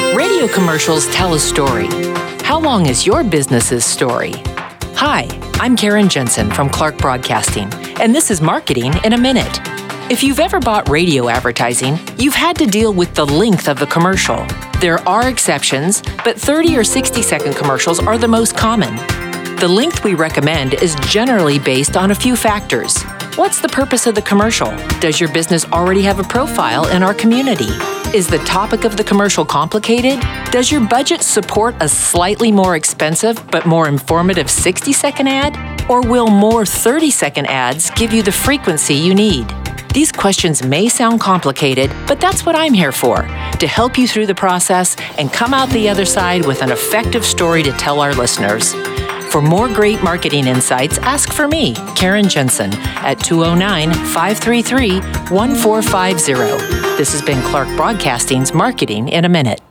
Radio commercials tell a story. How long is your business's story? Hi, I'm Karen Jensen from Clark Broadcasting, and this is Marketing in a Minute. If you've ever bought radio advertising, you've had to deal with the length of the commercial. There are exceptions, but 30 or 60-second commercials are the most common. The length we recommend is generally based on a few factors. What's the purpose of the commercial? Does your business already have a profile in our community? Is the topic of the commercial complicated? Does your budget support a slightly more expensive but more informative 60-second ad? Or will more 30-second ads give you the frequency you need? These questions may sound complicated, but that's what I'm here for, to help you through the process and come out the other side with an effective story to tell our listeners. For more great marketing insights, ask for me, Karen Jensen, at 209-533-1450. This has been Clark Broadcasting's Marketing in a Minute.